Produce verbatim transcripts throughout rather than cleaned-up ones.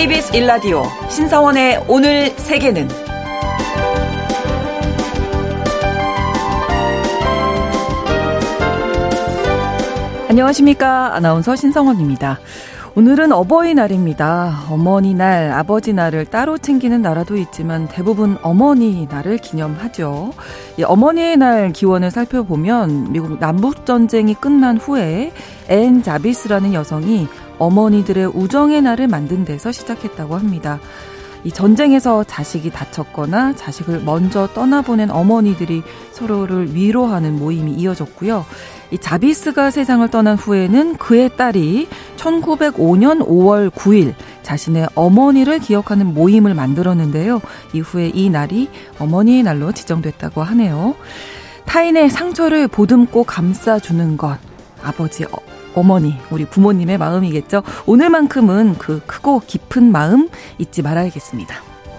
케이비에스 일 라디오 신성원의 오늘 세계는 안녕하십니까. 아나운서 신성원입니다. 오늘은 어버이날입니다. 어머니날, 아버지날을 따로 챙기는 나라도 있지만 대부분 어머니날을 기념하죠. 이 어머니의 날 기원을 살펴보면 미국 남북전쟁이 끝난 후에 앤 자비스라는 여성이 어머니들의 우정의 날을 만든 데서 시작했다고 합니다. 이 전쟁에서 자식이 다쳤거나 자식을 먼저 떠나보낸 어머니들이 서로를 위로하는 모임이 이어졌고요. 이 자비스가 세상을 떠난 후에는 그의 딸이 천구백오 년 오월 구일 자신의 어머니를 기억하는 모임을 만들었는데요. 이후에 이 날이 어머니의 날로 지정됐다고 하네요. 타인의 상처를 보듬고 감싸주는 것, 아버지, 어, 어머니, 우리 부모님의 마음이겠죠. 오늘만큼은 그 크고 깊은 마음 잊지 말아야겠습니다.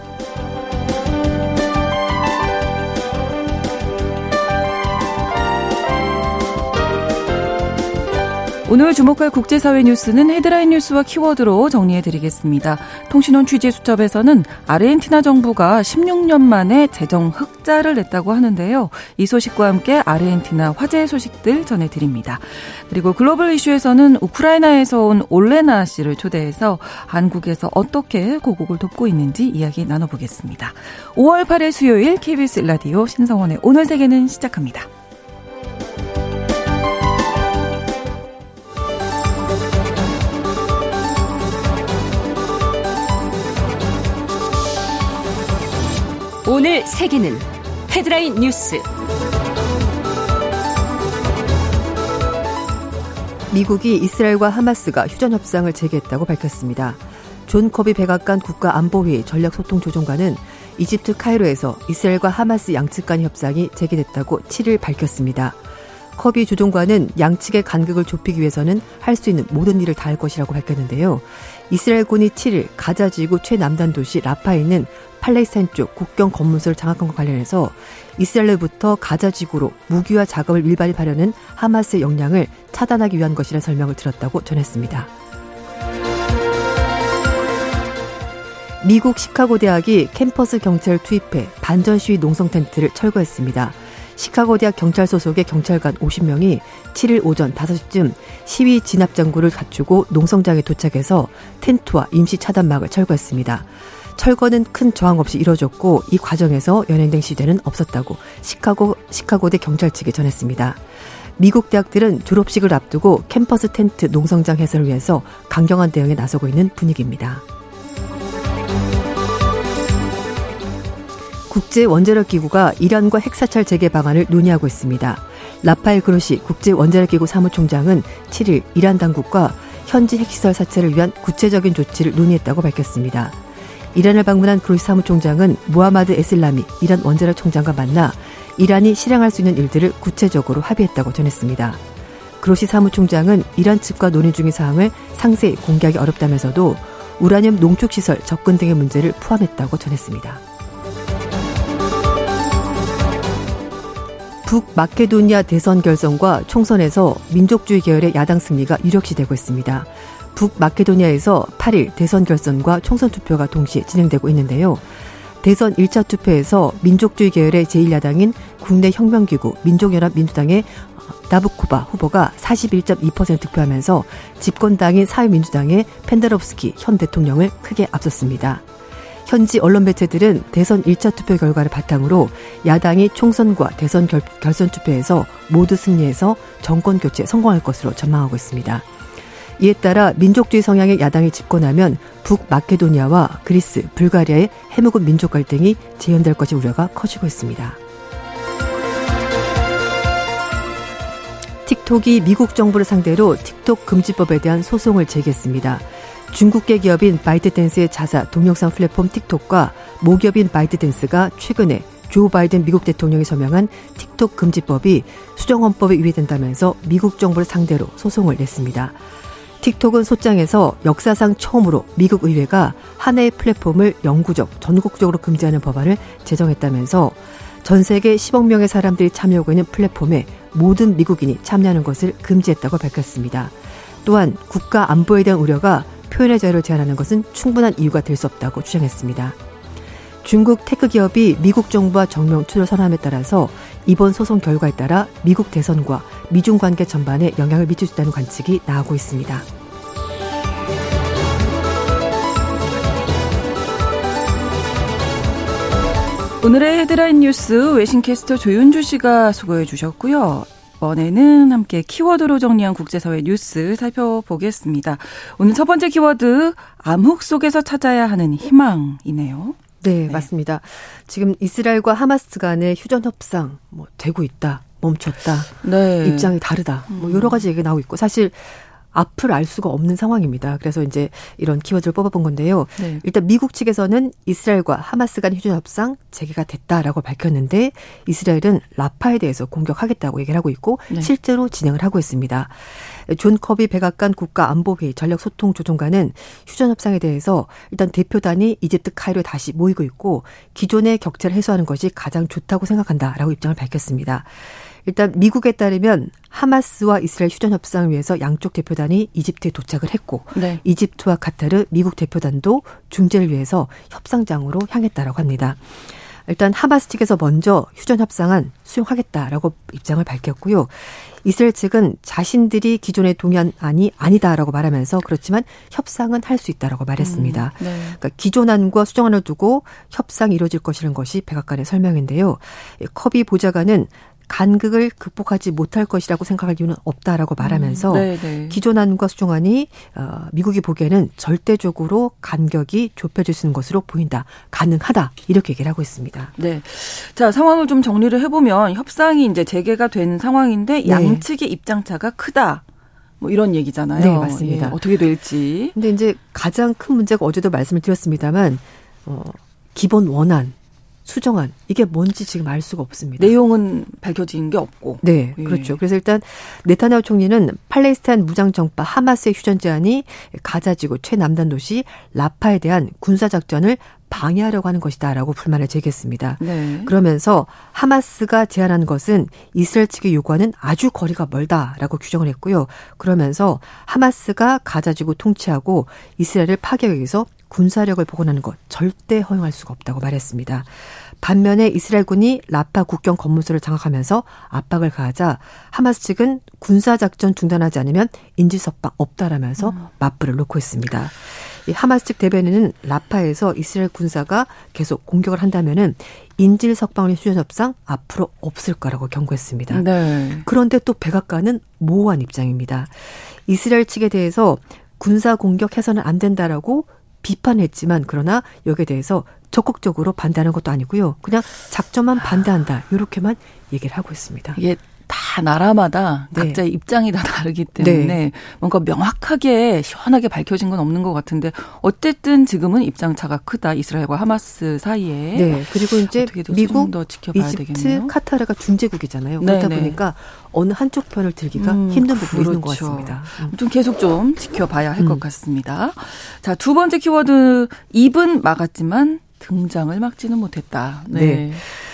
오늘 주목할 국제사회 뉴스는 헤드라인 뉴스와 키워드로 정리해드리겠습니다. 통신원 취재수첩에서는 아르헨티나 정부가 십육 년 만에 재정 흑자를 냈다고 하는데요. 이 소식과 함께 아르헨티나 화재 소식들 전해드립니다. 그리고 글로벌 이슈에서는 우크라이나에서 온 올레나 씨를 초대해서 한국에서 어떻게 고국을 돕고 있는지 이야기 나눠보겠습니다. 오월 팔일 수요일 케이비에스 라디오 신성원의 오늘 세계는 시작합니다. 오늘 세계는 헤드라인 뉴스. 미국이 이스라엘과 하마스가 휴전협상을 재개했다고 밝혔습니다. 존 커비 백악관 국가안보회의 전략소통조정관은 이집트 카이로에서 이스라엘과 하마스 양측 간 협상이 재개됐다고 칠일 밝혔습니다. 커비 조종관은 양측의 간극을 좁히기 위해서는 할 수 있는 모든 일을 다할 것이라고 밝혔는데요. 이스라엘군이 칠일 가자지구 최남단 도시 라파에 있는 팔레스타인 쪽 국경 검문소를 장악한 것과 관련해서 이스라엘로부터 가자지구로 무기화 작업을 밀반입하려는 하마스의 역량을 차단하기 위한 것이라는 설명을 들었다고 전했습니다. 미국 시카고 대학이 캠퍼스 경찰을 투입해 반전 시위 농성 텐트를 철거했습니다. 시카고 대학 경찰 소속의 경찰관 오십 명이 칠일 오전 다섯 시쯤 시위 진압 장구를 갖추고 농성장에 도착해서 텐트와 임시 차단막을 철거했습니다. 철거는 큰 저항 없이 이뤄졌고 이 과정에서 연행된 시대는 없었다고 시카고, 시카고대 경찰 측에 전했습니다. 미국 대학들은 졸업식을 앞두고 캠퍼스 텐트 농성장 해설을 위해서 강경한 대응에 나서고 있는 분위기입니다. 국제원자력기구가 이란과 핵사찰 재개 방안을 논의하고 있습니다. 라파엘 그로시 국제원자력기구 사무총장은 칠일 이란 당국과 현지 핵시설 사찰을 위한 구체적인 조치를 논의했다고 밝혔습니다. 이란을 방문한 그로시 사무총장은 무하마드 에슬라미 이란 원자력 총장과 만나 이란이 실행할 수 있는 일들을 구체적으로 합의했다고 전했습니다. 그로시 사무총장은 이란 측과 논의 중인 사항을 상세히 공개하기 어렵다면서도 우라늄 농축시설 접근 등의 문제를 포함했다고 전했습니다. 북마케도니아 대선 결선과 총선에서 민족주의 계열의 야당 승리가 유력시되고 있습니다. 북마케도니아에서 팔일 대선 결선과 총선 투표가 동시에 진행되고 있는데요. 대선 일 차 투표에서 민족주의 계열의 제일 야당인 국내 혁명기구 민족연합민주당의 나부코바 후보가 사십일 점 이 퍼센트 득표하면서 집권당인 사회민주당의 펜데롭스키 현 대통령을 크게 앞섰습니다. 현지 언론 매체들은 대선 일 차 투표 결과를 바탕으로 야당이 총선과 대선 결, 결선 투표에서 모두 승리해서 정권 교체에 성공할 것으로 전망하고 있습니다. 이에 따라 민족주의 성향의 야당이 집권하면 북마케도니아와 그리스, 불가리아의 해묵은 민족 갈등이 재현될 것이 우려가 커지고 있습니다. 틱톡이 미국 정부를 상대로 틱톡 금지법에 대한 소송을 제기했습니다. 중국계 기업인 바이트댄스의 자사 동영상 플랫폼 틱톡과 모기업인 바이트댄스가 최근에 조 바이든 미국 대통령이 서명한 틱톡 금지법이 수정헌법에 위배된다면서 미국 정부를 상대로 소송을 냈습니다. 틱톡은 소장에서 역사상 처음으로 미국 의회가 하나의 플랫폼을 영구적, 전국적으로 금지하는 법안을 제정했다면서 전 세계 십억 명의 사람들이 참여하고 있는 플랫폼에 모든 미국인이 참여하는 것을 금지했다고 밝혔습니다. 또한 국가 안보에 대한 우려가 표현의 자유를 제한하는 것은 충분한 이유가 될 수 없다고 주장했습니다. 중국 테크 기업이 미국 정부와 정면 추돌 선언함에 따라서 이번 소송 결과에 따라 미국 대선과 미중 관계 전반에 영향을 미칠 수 있다는 관측이 나오고 있습니다. 오늘의 헤드라인 뉴스 외신캐스터 조윤주 씨가 수고해 주셨고요. 이번에는 함께 키워드로 정리한 국제사회 뉴스 살펴보겠습니다. 오늘 첫 번째 키워드, 암흑 속에서 찾아야 하는 희망이네요. 네, 네. 맞습니다. 지금 이스라엘과 하마스 간의 휴전 협상 뭐 되고 있다, 멈췄다, 네. 입장이 다르다, 뭐 여러 가지 얘기가 나오고 있고 사실 앞을 알 수가 없는 상황입니다. 그래서 이제 이런 키워드를 뽑아본 건데요. 네. 일단 미국 측에서는 이스라엘과 하마스 간 휴전 협상 재개가 됐다라고 밝혔는데 이스라엘은 라파에 대해서 공격하겠다고 얘기를 하고 있고 네. 실제로 진행을 하고 있습니다. 존 커비 백악관 국가안보회의 전략소통조정관은 휴전 협상에 대해서 일단 대표단이 이집트 카이로에 다시 모이고 있고 기존의 격차를 해소하는 것이 가장 좋다고 생각한다라고 입장을 밝혔습니다. 일단 미국에 따르면 하마스와 이스라엘 휴전 협상을 위해서 양쪽 대표단이 이집트에 도착을 했고 네. 이집트와 카타르, 미국 대표단도 중재를 위해서 협상장으로 향했다라고 합니다. 일단 하마스 측에서 먼저 휴전 협상안 수용하겠다라고 입장을 밝혔고요. 이스라엘 측은 자신들이 기존에 동의한 안이 아니다라고 말하면서 그렇지만 협상은 할 수 있다라고 말했습니다. 음, 네. 그러니까 기존 안과 수정안을 두고 협상이 이루어질 것이라는 것이 백악관의 설명인데요. 커비 보좌관은 간극을 극복하지 못할 것이라고 생각할 이유는 없다라고 말하면서 음, 기존 안과 수정안이 미국이 보기에는 절대적으로 간격이 좁혀질 수 있는 것으로 보인다. 가능하다. 이렇게 얘기를 하고 있습니다. 네. 자, 상황을 좀 정리를 해보면 협상이 이제 재개가 된 상황인데 네. 양측의 입장차가 크다. 뭐 이런 얘기잖아요. 네, 맞습니다. 예, 어떻게 될지. 근데 이제 가장 큰 문제가 어제도 말씀을 드렸습니다만 어, 기본 원안. 수정안 이게 뭔지 지금 알 수가 없습니다. 내용은 밝혀진 게 없고. 네, 예. 그렇죠. 그래서 일단 네타냐후 총리는 팔레스타인 무장정파 하마스의 휴전 제안이 가자지구 최남단 도시 라파에 대한 군사작전을 방해하려고 하는 것이다라고 불만을 제기했습니다. 네. 그러면서 하마스가 제안한 것은 이스라엘 측의 요구와는 아주 거리가 멀다라고 규정을 했고요. 그러면서 하마스가 가자지구 통치하고 이스라엘을 파괴하기 위해서 군사력을 복원하는 것 절대 허용할 수가 없다고 말했습니다. 반면에 이스라엘군이 라파 국경 검문소를 장악하면서 압박을 가하자 하마스 측은 군사작전 중단하지 않으면 인질석방 없다라면서 음. 맞불을 놓고 있습니다. 이 하마스 측 대변인은 라파에서 이스라엘 군사가 계속 공격을 한다면은 인질석방의 휴전협상 앞으로 없을 거라고 경고했습니다. 네. 그런데 또 백악관은 모호한 입장입니다. 이스라엘 측에 대해서 군사 공격해서는 안 된다라고 비판했지만 그러나 여기에 대해서 적극적으로 반대하는 것도 아니고요. 그냥 작전만 반대한다. 이렇게만 얘기를 하고 있습니다. 이게 다 나라마다 네. 각자의 입장이 다 다르기 때문에 네. 뭔가 명확하게 시원하게 밝혀진 건 없는 것 같은데 어쨌든 지금은 입장차가 크다. 이스라엘과 하마스 사이에. 네. 그리고 이제 미국, 더 지켜봐야 이집트, 되겠네요. 카타르가 중재국이잖아요. 그러다 네네. 보니까 어느 한쪽 편을 들기가 음, 힘든 부분이 그렇죠. 있는 것 같습니다. 음. 좀 계속 좀 지켜봐야 할 것 음. 같습니다. 자, 두 번째 키워드 입은 막았지만 등장을 막지는 못했다. 네. 네.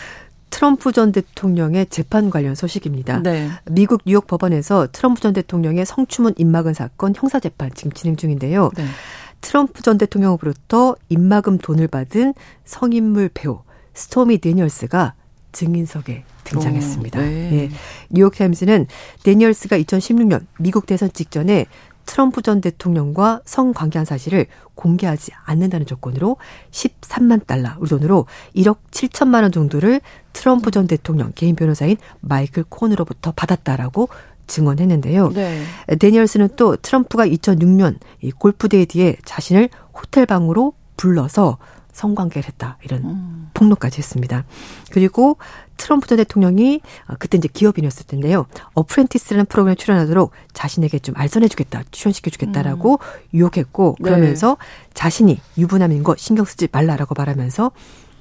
트럼프 전 대통령의 재판 관련 소식입니다. 네. 미국 뉴욕 법원에서 트럼프 전 대통령의 성추문 입막음 사건 형사재판 지금 진행 중인데요. 네. 트럼프 전 대통령으로부터 입막음 돈을 받은 성인물 배우 스토미 데니얼스가 증인석에 등장했습니다. 오, 네. 예. 뉴욕타임스는 데니얼스가 이천십육 년 미국 대선 직전에 트럼프 전 대통령과 성관계한 사실을 공개하지 않는다는 조건으로 십삼만 달러, 우리 돈으로 일억 칠천만 원 정도를 트럼프 전 대통령 개인 변호사인 마이클 콘으로부터 받았다라고 증언했는데요. 네. 데니얼스는 또 트럼프가 이천육 년 이 골프데이 뒤에 자신을 호텔방으로 불러서 성관계를 했다. 이런 음. 폭로까지 했습니다. 그리고 트럼프 전 대통령이 그때 이제 기업인이었을 텐데요. 어프렌티스라는 프로그램에 출연하도록 자신에게 좀 알선해주겠다, 출연시켜주겠다라고 음. 유혹했고 그러면서 네. 자신이 유부남인 거 신경 쓰지 말라라고 말하면서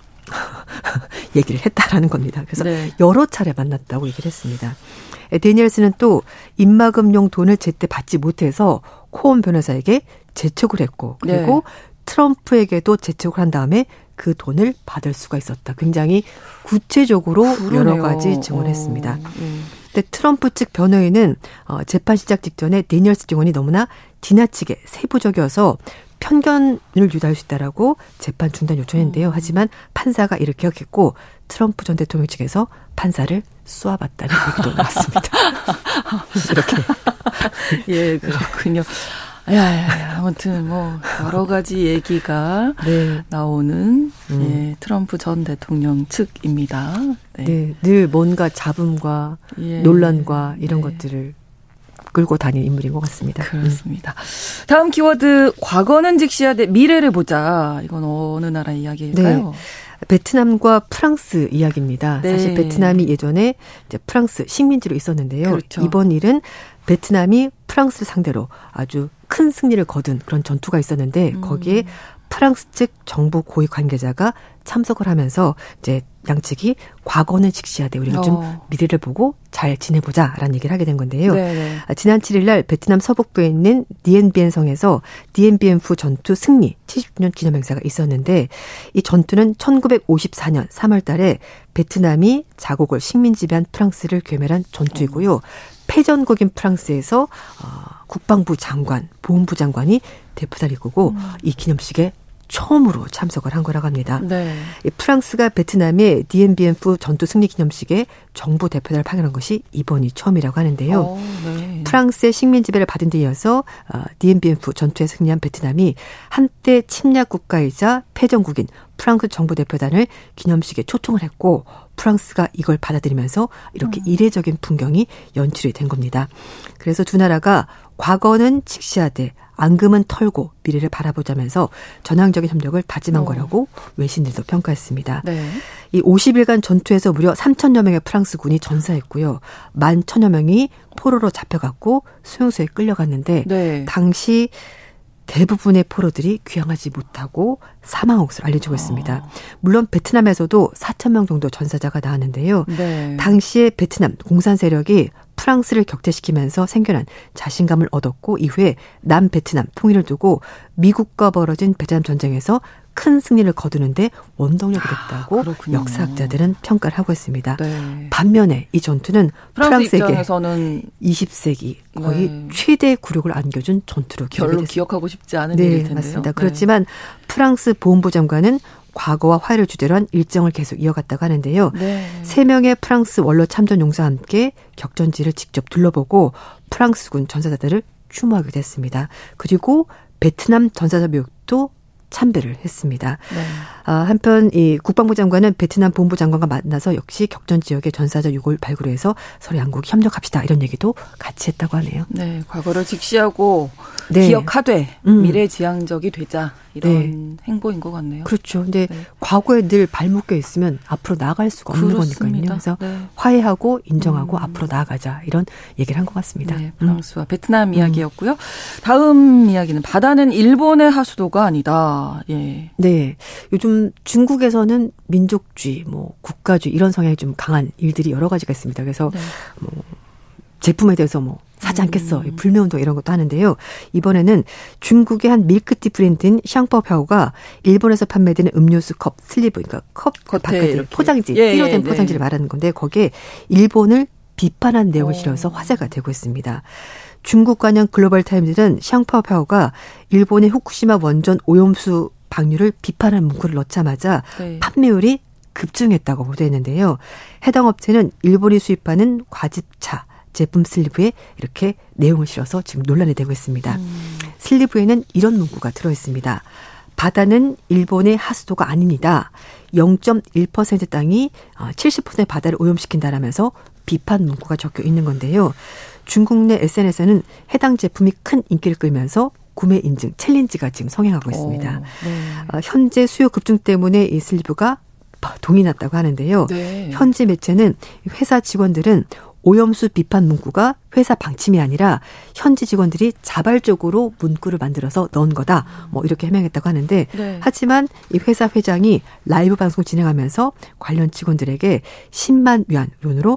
얘기를 했다라는 겁니다. 그래서 네. 여러 차례 만났다고 얘기를 했습니다. 데니얼스는 또 입막음용 돈을 제때 받지 못해서 코온 변호사에게 재촉을 했고 그리고 네. 트럼프에게도 재촉을 한 다음에 그 돈을 받을 수가 있었다. 굉장히 구체적으로 그러네요. 여러 가지 증언했습니다. 어, 네. 근데 트럼프 측 변호인은 어, 재판 시작 직전에 데니얼스 증언이 너무나 지나치게 세부적이어서 편견을 유도할 수 있다라고 재판 중단 요청했는데요. 음. 하지만 판사가 이를 기억했고 트럼프 전 대통령 측에서 판사를 쏘아봤다는 얘기도 나왔습니다. 이렇게. 예, 그렇군요. 야, 아무튼 뭐 여러 가지 얘기가 네. 나오는 음. 예, 트럼프 전 대통령 측입니다. 네, 네 늘 뭔가 잡음과 예. 논란과 이런 네. 것들을 끌고 다니는 인물인 것 같습니다. 그렇습니다. 음. 다음 키워드, 과거는 직시하되 미래를 보자. 이건 어느 나라 이야기일까요? 네. 베트남과 프랑스 이야기입니다. 네. 사실 베트남이 예전에 이제 프랑스 식민지로 있었는데요. 그렇죠. 이번 일은 베트남이 프랑스를 상대로 아주 큰 승리를 거둔 그런 전투가 있었는데 음. 거기에 프랑스 측 정부 고위 관계자가 참석을 하면서 이제 양측이 과거는 직시하되 우리가 어. 좀 미래를 보고 잘 지내보자라는 얘기를 하게 된 건데요. 네네. 지난 칠 일 날 베트남 서북부에 있는 디엔비엔 성에서 디엔비엔프 전투 승리 칠십 주년 기념 행사가 있었는데 이 전투는 천구백오십사 년 삼월 달에 베트남이 자국을 식민 지배한 프랑스를 괴멸한 전투이고요. 어. 패전국인 프랑스에서 어, 국방부 장관, 보훈부 장관이 대표자를 이끌고 음. 이 기념식에 처음으로 참석을 한 거라고 합니다. 네. 프랑스가 베트남의 디엔비엔프 전투 승리 기념식에 정부 대표단을 파견한 것이 이번이 처음이라고 하는데요. 오, 네. 프랑스의 식민 지배를 받은 데 이어서 디엔비엔프 전투에 승리한 베트남이 한때 침략 국가이자 패전국인 프랑스 정부 대표단을 기념식에 초청을 했고 프랑스가 이걸 받아들이면서 이렇게 음. 이례적인 풍경이 연출이 된 겁니다. 그래서 두 나라가 과거는 직시하되 앙금은 털고 미래를 바라보자면서 전향적인 협력을 다짐한 어. 거라고 외신들도 평가했습니다. 네. 이 오십 일간 전투에서 무려 삼천여 명의 프랑스 군이 전사했고요. 만 천여 명이 포로로 잡혀갔고 수용소에 끌려갔는데 네. 당시 대부분의 포로들이 귀향하지 못하고 사망한 것으로 알려지고 있습니다. 아. 물론 베트남에서도 사천 명 정도 전사자가 나왔는데요. 네. 당시에 베트남 공산 세력이 프랑스를 격퇴시키면서 생겨난 자신감을 얻었고 이후에 남베트남 통일을 두고 미국과 벌어진 베트남 전쟁에서 큰 승리를 거두는데 원동력이 됐다고 아, 역사학자들은 평가를 하고 있습니다. 네. 반면에 이 전투는 프랑스 프랑스에게 입장에서는 이십 세기 거의 네. 최대 굴욕을 안겨준 전투로 별로 됐습니다. 기억하고 싶지 않은 네, 일일 텐데요. 맞습니다. 네. 그렇지만 프랑스 보훈부 장관은 과거와 화해를 주제로 한 일정을 계속 이어갔다고 하는데요. 네. 세 명의 프랑스 원로 참전 용사와 함께 격전지를 직접 둘러보고 프랑스군 전사자들을 추모하게 됐습니다. 그리고 베트남 전사자 묘역도 참배를 했습니다. 네. 아, 한편 이 국방부 장관은 베트남 본부 장관과 만나서 역시 격전 지역의 전사자 유골 발굴해서 서로 양국이 협력합시다 이런 얘기도 같이 했다고 하네요. 네, 과거를 직시하고 네. 기억하되 음. 미래지향적이 되자 이런 네. 행보인 것 같네요. 그렇죠. 근데 네. 과거에 늘 발묶여 있으면 앞으로 나아갈 수가 없는 그렇습니다. 거니까요. 그래서 네. 화해하고 인정하고 음. 앞으로 나아가자 이런 얘기를 한 것 같습니다. 네, 프랑스와 음. 베트남 이야기였고요. 다음 이야기는 바다는 일본의 하수도가 아니다. 예. 네, 요즘 중국에서는 민족주의, 뭐 국가주의 이런 성향이 좀 강한 일들이 여러 가지가 있습니다. 그래서 네. 뭐 제품에 대해서 뭐 사지 않겠어. 음. 불매운동 이런 것도 하는데요. 이번에는 중국의 한 밀크티 브랜드인 샹퍼파오가 일본에서 판매되는 음료수 컵 슬리브, 그러니까 컵 바깥에 포장지, 예, 띠로 된 예, 포장지를 네. 말하는 건데 거기에 일본을 비판한 내용을 실어서 화제가 되고 있습니다. 중국 관영 글로벌 타임즈는 샹퍼파오가 일본의 후쿠시마 원전 오염수 방류를 비판한 문구를 넣자마자 네. 판매율이 급증했다고 보도했는데요. 해당 업체는 일본이 수입하는 과즙차 제품 슬리브에 이렇게 내용을 실어서 지금 논란이 되고 있습니다. 음. 슬리브에는 이런 문구가 들어있습니다. 바다는 일본의 하수도가 아닙니다. 영 점 일 퍼센트 땅이 칠십 퍼센트 바다를 오염시킨다라면서 비판 문구가 적혀 있는 건데요. 중국 내 에스엔에스에는 해당 제품이 큰 인기를 끌면서 구매 인증 챌린지가 지금 성행하고 있습니다. 오, 네. 현재 수요 급증 때문에 이 슬리브가 동이 났다고 하는데요. 네. 현지 매체는 회사 직원들은 오염수 비판 문구가 회사 방침이 아니라 현지 직원들이 자발적으로 문구를 만들어서 넣은 거다. 뭐 이렇게 해명했다고 하는데 네. 하지만 이 회사 회장이 라이브 방송 진행하면서 관련 직원들에게 십만 위안 돈으로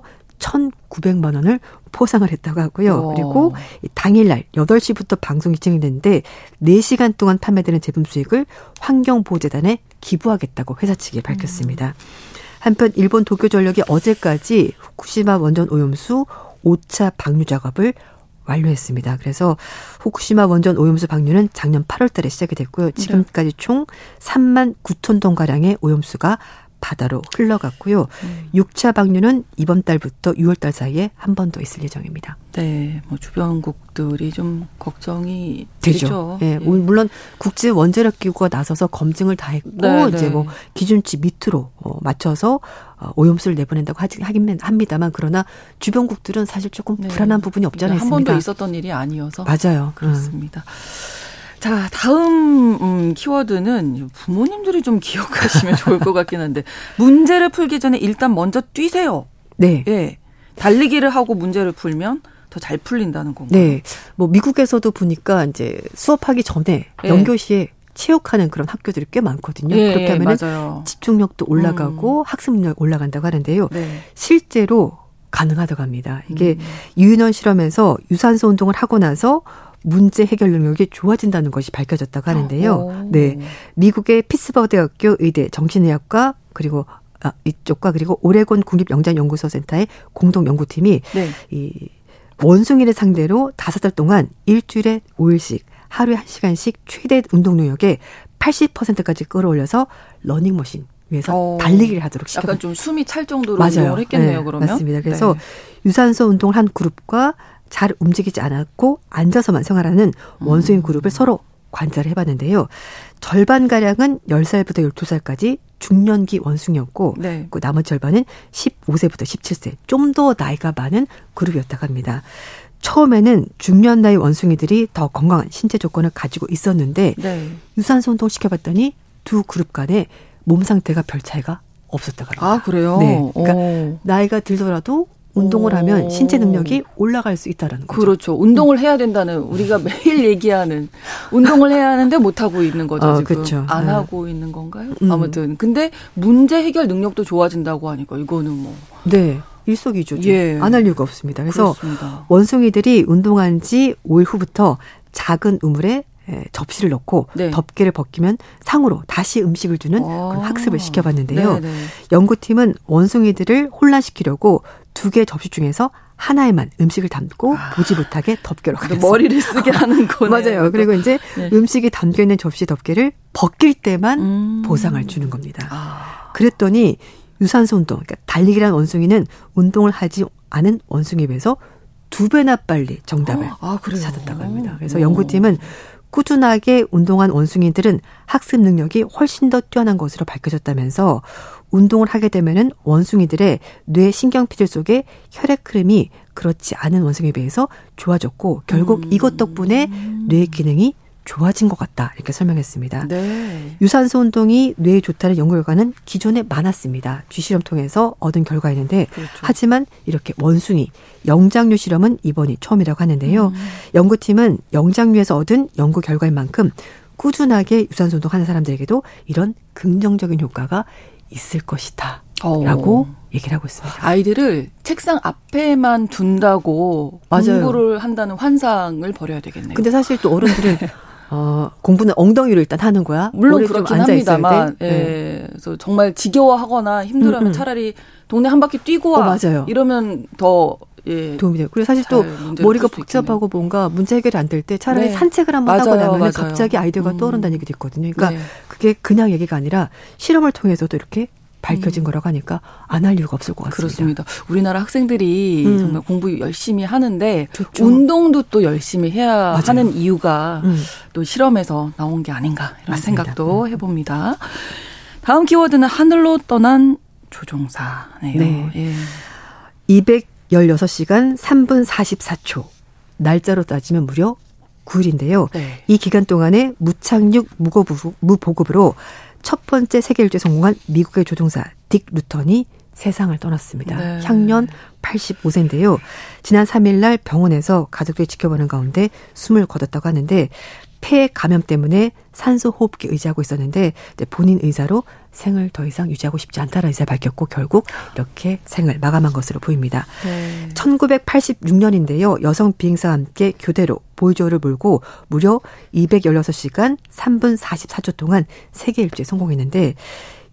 천구백만 원을 포상을 했다고 하고요. 오. 그리고 당일날 여덟 시부터 방송이 진행됐는데 네 시간 동안 판매되는 제품 수익을 환경보호재단에 기부하겠다고 회사 측이 밝혔습니다. 음. 한편 일본 도쿄전력이 어제까지 후쿠시마 원전 오염수 오 차 방류 작업을 완료했습니다. 그래서 후쿠시마 원전 오염수 방류는 작년 팔월 달에 시작이 됐고요. 지금까지 총 삼만 구천 톤가량의 오염수가 바다로 흘러갔고요. 음. 육 차 방류는 이번 달부터 유월 달 사이에 한 번 더 있을 예정입니다. 네, 뭐 주변국들이 좀 걱정이 되죠. 되죠. 예, 네. 물론 국제 원자력 기구가 나서서 검증을 다 했고 네, 이제 네. 뭐 기준치 밑으로 어, 맞춰서 어, 오염수를 내보낸다고 하긴 합니다만 그러나 주변국들은 사실 조금 네. 불안한 부분이 없지 않아 있습니다. 한 번도 있었던 일이 아니어서 맞아요. 그렇습니다. 음. 자, 다음 음, 키워드는 부모님들이 좀 기억하시면 좋을 것 같긴 한데 문제를 풀기 전에 일단 먼저 뛰세요. 네. 예. 달리기를 하고 문제를 풀면 더 잘 풀린다는 건가요? 네. 뭐 미국에서도 보니까 이제 수업하기 전에 예. 연교시에 체육하는 그런 학교들이 꽤 많거든요. 예, 그렇게 하면 예, 집중력도 올라가고 음. 학습력이 올라간다고 하는데요. 네. 실제로 가능하다고 합니다. 이게 음. 유인원 실험에서 유산소 운동을 하고 나서 문제 해결 능력이 좋아진다는 것이 밝혀졌다고 하는데요. 오. 네, 미국의 피츠버그 대학교 의대 정신의학과 그리고 아, 이쪽과 그리고 오레곤 국립영장연구소 센터의 공동 연구팀이 네. 이 원숭이를 상대로 다섯 달 동안 일주일에 오 일씩 하루에 한 시간씩 최대 운동 능력의 팔십 퍼센트까지 끌어올려서 러닝머신 위에서 오. 달리기를 하도록 시켰어요. 약간 좀 숨이 찰 정도로 맞아요. 운동을 했겠네요. 네, 그러면. 맞습니다. 그래서 네. 유산소 운동을 한 그룹과 잘 움직이지 않았고 앉아서만 생활하는 원숭이 그룹을 음. 서로 관찰을 해봤는데요. 절반가량은 열 살부터 열두 살까지 중년기 원숭이였고 네. 그 나머지 절반은 십오 세부터 십칠 세 좀 더 나이가 많은 그룹이었다고 합니다. 처음에는 중년 나이 원숭이들이 더 건강한 신체 조건을 가지고 있었는데 네. 유산소 운동을 시켜봤더니 두 그룹 간에 몸 상태가 별 차이가 없었다고 합니다. 아, 그래요? 네. 그러니까 오. 나이가 들더라도 운동을 하면 신체 능력이 올라갈 수 있다는 거죠. 그렇죠. 운동을 해야 된다는 우리가 매일 얘기하는 운동을 해야 하는데 못하고 있는 거죠. 어, 지금. 그렇죠. 안 네. 하고 있는 건가요? 음. 아무튼. 근데 문제 해결 능력도 좋아진다고 하니까 이거는 뭐. 네. 일석이조죠. 예. 안 할 이유가 없습니다. 그래서 그렇습니다. 원숭이들이 운동한 지 오 일 후부터 작은 우물에 접시를 넣고 네. 덮개를 벗기면 상으로 다시 음식을 주는 아. 그런 학습을 시켜봤는데요. 네네. 연구팀은 원숭이들을 혼란시키려고 두 개의 접시 중에서 하나에만 음식을 담고 아. 보지 못하게 덮개로 가렸어요. 머리를 쓰게 하는 거네요. 맞아요. 그리고 이제 네. 음식이 담겨있는 접시 덮개를 벗길 때만 음. 보상을 주는 겁니다. 아. 그랬더니 유산소 운동, 그러니까 달리기란 원숭이는 운동을 하지 않은 원숭이에 비해서 두 배나 빨리 정답을 아, 찾았다고 합니다. 그래서 오. 연구팀은 꾸준하게 운동한 원숭이들은 학습 능력이 훨씬 더 뛰어난 것으로 밝혀졌다면서 운동을 하게 되면은 원숭이들의 뇌 신경피질 속에 혈액 흐름이 그렇지 않은 원숭이에 비해서 좋아졌고 결국 음. 이것 덕분에 뇌 기능이 좋아진 것 같다 이렇게 설명했습니다. 네. 유산소 운동이 뇌에 좋다는 연구 결과는 기존에 많았습니다. 쥐실험 통해서 얻은 결과였는데 그렇죠. 하지만 이렇게 원숭이 영장류 실험은 이번이 처음이라고 하는데요. 음. 연구팀은 영장류에서 얻은 연구 결과인 만큼 꾸준하게 유산소 운동하는 사람들에게도 이런 긍정적인 효과가 있을 것이다 라고 오. 얘기를 하고 있습니다. 아이들을 책상 앞에만 둔다고 맞아요. 공부를 한다는 환상을 버려야 되겠네요. 근데 사실 또 어른들은 어, 공부는 엉덩이로 일단 하는 거야. 물론 그렇긴 합니다만, 예. 네. 그래서 정말 지겨워하거나 힘들어하면 음, 음. 차라리 동네 한 바퀴 뛰고 와. 어, 맞아요. 이러면 더 예, 도움이 돼요. 그리고 사실 또 머리가 복잡하고 뭔가 문제 해결이 안 될 때 차라리 네. 산책을 한번 하고 나면 맞아요. 갑자기 아이디어가 음. 떠오른다는 얘기도 있거든요. 그러니까 네. 그게 그냥 얘기가 아니라 실험을 통해서도 이렇게 밝혀진 음. 거라고 하니까 안 할 이유가 없을 것 같습니다. 그렇습니다. 우리나라 학생들이 음. 정말 공부 열심히 하는데 좋죠. 운동도 또 열심히 해야 맞아요. 하는 이유가 음. 또 실험에서 나온 게 아닌가 이런 맞습니다. 생각도 해봅니다. 다음 키워드는 하늘로 떠난 조종사네요. 네. 예. 이백십육 시간 삼 분 사십사 초. 날짜로 따지면 무려 구 일인데요. 네. 이 기간 동안에 무착륙 무보급으로 첫 번째 세계 일주에 성공한 미국의 조종사 딕 루턴이 세상을 떠났습니다. 네. 향년 팔십오 세인데요. 지난 삼 일 날 병원에서 가족들이 지켜보는 가운데 숨을 거뒀다고 하는데 폐 감염 때문에 산소 호흡기 의지하고 있었는데 이제 본인 의사로 생을 더 이상 유지하고 싶지 않다는 의사를 밝혔고 결국 이렇게 생을 마감한 것으로 보입니다. 네. 천구백팔십육 년인데요. 여성 비행사와 함께 교대로 보이저를 몰고 무려 이백십육 시간 삼 분 사십사 초 동안 세계 일주에 성공했는데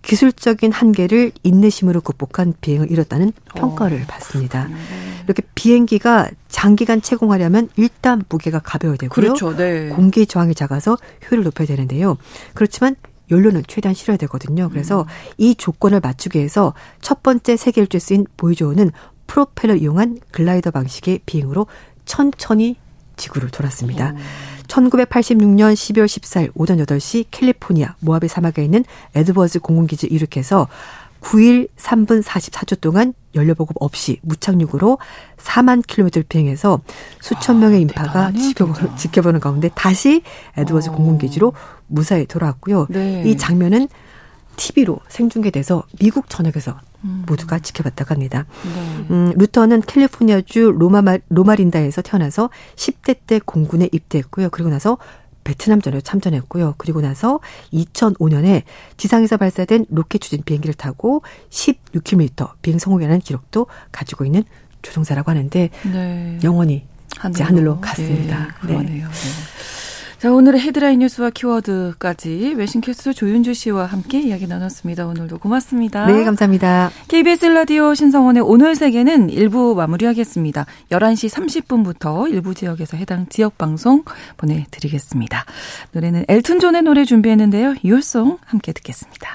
기술적인 한계를 인내심으로 극복한 비행을 이뤘다는 평가를 어, 받습니다. 네. 이렇게 비행기가 장기간 채공하려면 일단 무게가 가벼워야 되고요. 그렇죠. 네. 공기 저항이 작아서 효율을 높여야 되는데요. 그렇지만 연료는 최대한 실어야 되거든요. 그래서 음. 이 조건을 맞추기 위해서 첫 번째 세계 일주에 쓰인 보이조어는 프로펠러 이용한 글라이더 방식의 비행으로 천천히 지구를 돌았습니다. 오. 천구백팔십육 년 십이월 십사일 오전 여덟 시 캘리포니아 모하베 사막에 있는 에드워즈 공군기지를 이륙해서 구 일 삼 분 사십사 초 동안 연료 보급 없이 무착륙으로 사만 킬로미터를 비행해서 수천 명의 아, 인파가 지켜보는, 지켜보는 가운데 다시 에드워즈 오. 공군기지로 무사히 돌아왔고요. 네. 이 장면은 티비로 생중계돼서 미국 전역에서 음. 모두가 지켜봤다고 합니다. 네. 음, 루터는 캘리포니아주 로마, 로마린다에서 태어나서 십 대 때 공군에 입대했고요. 그리고 나서 베트남전에 참전했고요. 그리고 나서 이천오 년에 지상에서 발사된 로켓 추진 비행기를 타고 십육 킬로미터 비행 성공이라는 기록도 가지고 있는 조종사라고 하는데 네. 영원히 하늘로, 하늘로 갔습니다. 네, 그러네요. 네. 자, 오늘의 헤드라인 뉴스와 키워드까지 외신캐스터 조윤주 씨와 함께 이야기 나눴습니다. 오늘도 고맙습니다. 네, 감사합니다. 케이비에스 라디오 신성원의 오늘 세계는 일 부 마무리하겠습니다. 열한 시 삼십 분부터 일부 지역에서 해당 지역 방송 보내드리겠습니다. 노래는 엘튼 존의 노래 준비했는데요. 유효송 함께 듣겠습니다.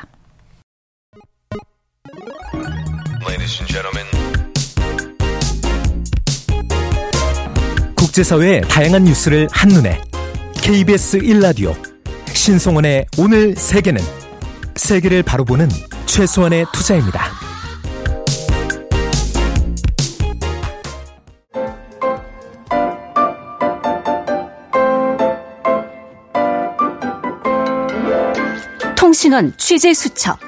Ladies and gentlemen. 국제사회의 다양한 뉴스를 한눈에 케이비에스 일 라디오 신성원의 오늘 세계는 세계를 바로 보는 최소한의 투자입니다. 통신원 취재 수첩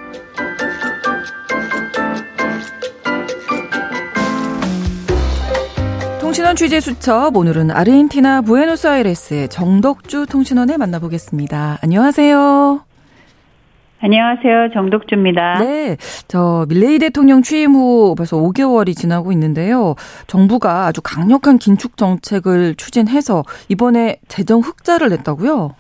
통신원 취재 수첩 오늘은 아르헨티나 부에노스아이레스의 정덕주 통신원을 만나보겠습니다. 안녕하세요. 안녕하세요. 정덕주입니다. 네, 저 밀레이 대통령 취임 후 벌써 오 개월이 지나고 있는데요. 정부가 아주 강력한 긴축 정책을 추진해서 이번에 재정 흑자를 냈다고요?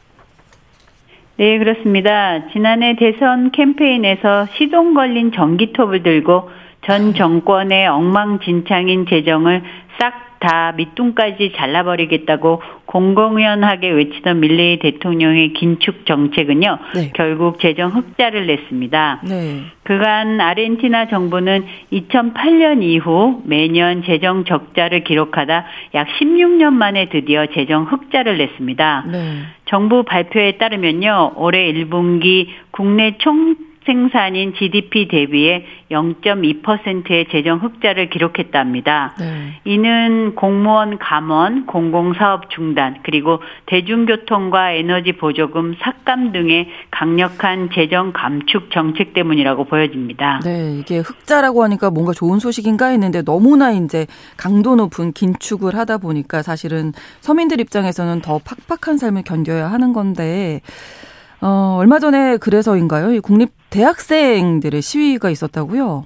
네, 그렇습니다. 지난해 대선 캠페인에서 시동 걸린 전기톱을 들고 전 정권의 엉망진창인 재정을 싹 다 밑둥까지 잘라버리겠다고 공공연하게 외치던 밀레이 대통령의 긴축 정책은요. 네. 결국 재정 흑자를 냈습니다. 네. 그간 아르헨티나 정부는 이천팔 년 이후 매년 재정 적자를 기록하다 약 십육 년 만에 드디어 재정 흑자를 냈습니다. 네. 정부 발표에 따르면요. 올해 일 분기 국내 총 생산인 지디피 대비해 영 점 이 퍼센트의 재정 흑자를 기록했답니다. 네. 이는 공무원 감원, 공공사업 중단, 그리고 대중교통과 에너지 보조금 삭감 등의 강력한 재정 감축 정책 때문이라고 보여집니다. 네, 이게 흑자라고 하니까 뭔가 좋은 소식인가 했는데 너무나 이제 강도 높은 긴축을 하다 보니까 사실은 서민들 입장에서는 더 팍팍한 삶을 견뎌야 하는 건데 어, 얼마 전에 그래서인가요? 이 국립 대학생들의 시위가 있었다고요?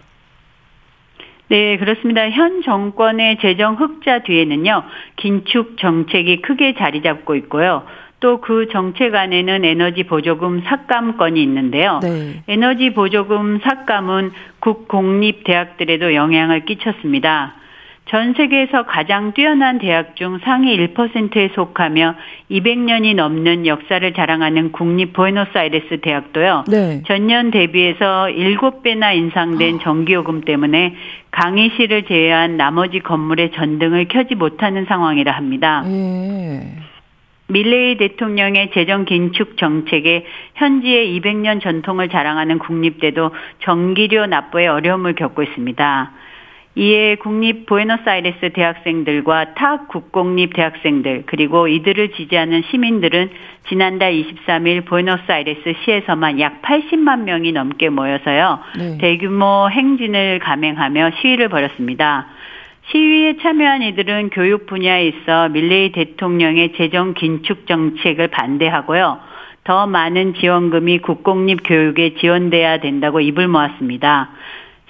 네, 그렇습니다. 현 정권의 재정 흑자 뒤에는요, 긴축 정책이 크게 자리 잡고 있고요. 또 그 정책 안에는 에너지 보조금 삭감건이 있는데요. 네. 에너지 보조금 삭감은 국공립대학들에도 영향을 끼쳤습니다. 전 세계에서 가장 뛰어난 대학 중 상위 일 퍼센트에 속하며 이백 년이 넘는 역사를 자랑하는 국립 부에노스아이레스 대학도요. 네. 전년 대비해서 일곱 배나 인상된 전기요금 때문에 강의실을 제외한 나머지 건물의 전등을 켜지 못하는 상황이라 합니다. 네. 밀레이 대통령의 재정 긴축 정책에 현지의 이백 년 전통을 자랑하는 국립대도 전기료 납부에 어려움을 겪고 있습니다. 이에 국립 부에노스아이레스 대학생들과 타 국공립 대학생들 그리고 이들을 지지하는 시민들은 지난달 이십삼 일 부에노스아이레스 시에서만 약 팔십만 명이 넘게 모여서요. 네. 대규모 행진을 감행하며 시위를 벌였습니다. 시위에 참여한 이들은 교육 분야에 있어 밀레이 대통령의 재정 긴축 정책을 반대하고요. 더 많은 지원금이 국공립 교육에 지원돼야 된다고 입을 모았습니다.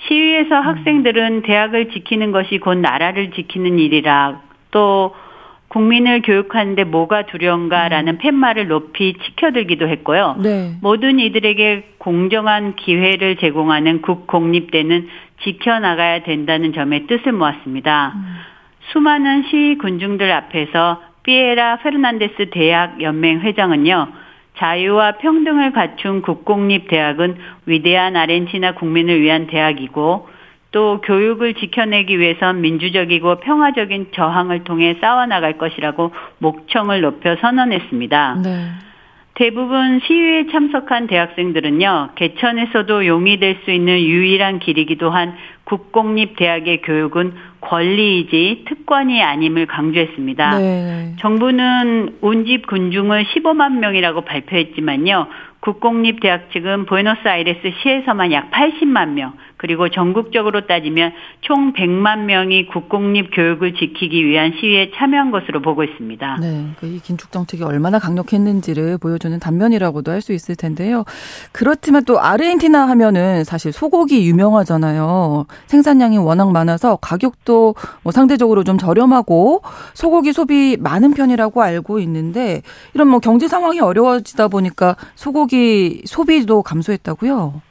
시위에서 학생들은 대학을 지키는 것이 곧 나라를 지키는 일이라 또 국민을 교육하는데 뭐가 두려운가라는 팻말을 높이 치켜들기도 했고요. 네. 모든 이들에게 공정한 기회를 제공하는 국공립대는 지켜나가야 된다는 점에 뜻을 모았습니다. 음. 수많은 시위 군중들 앞에서 피에라 페르난데스 대학연맹 회장은요. 자유와 평등을 갖춘 국공립대학은 위대한 아르헨티나 국민을 위한 대학이고 또 교육을 지켜내기 위해선 민주적이고 평화적인 저항을 통해 싸워나갈 것이라고 목청을 높여 선언했습니다. 네. 대부분 시위에 참석한 대학생들은요. 개천에서도 용이 될 수 있는 유일한 길이기도 한 국공립대학의 교육은 권리이지 특권이 아님을 강조했습니다. 네. 정부는 운집 군중을 십오만 명이라고 발표했지만요. 국공립대학 측은 부에노스아이레스 시에서만 약 팔십만 명, 그리고 전국적으로 따지면 총 백만 명이 국공립 교육을 지키기 위한 시위에 참여한 것으로 보고 있습니다. 네, 이 긴축 정책이 얼마나 강력했는지를 보여주는 단면이라고도 할 수 있을 텐데요. 그렇지만 또 아르헨티나 하면은 사실 소고기 유명하잖아요. 생산량이 워낙 많아서 가격도 뭐 상대적으로 좀 저렴하고 소고기 소비 많은 편이라고 알고 있는데 이런 뭐 경제 상황이 어려워지다 보니까 소고기 소비도 감소했다고요?